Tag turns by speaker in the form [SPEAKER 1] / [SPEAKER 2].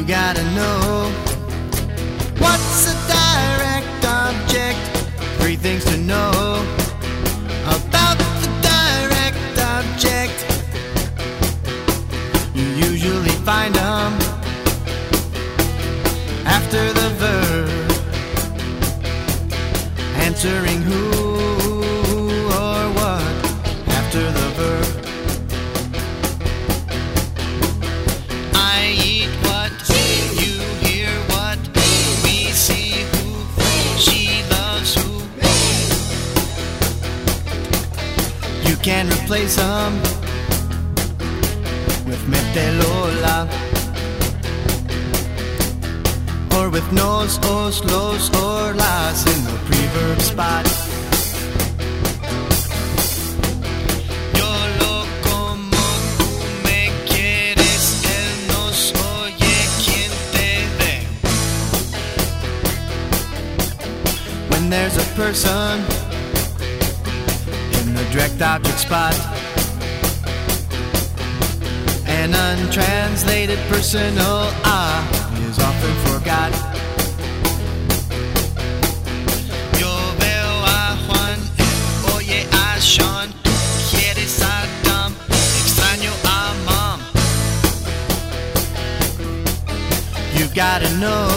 [SPEAKER 1] You gotta know what's a direct object. 3 things to know about the direct object. You usually find them after the verb, answering who or what after the verb. I eat what, you hear what, we see who, she loves who. You can replace them with metelola, or with nos, os, los, or las in the preverb spot. Yo lo como, tú me quieres, él nos oye, quien te ve. When there's a person in the direct object spot, an untranslated personal is often forgot. Yo veo a Juan, él oye a Sean, tú quieres a Tom, extraño a Mom. You gotta know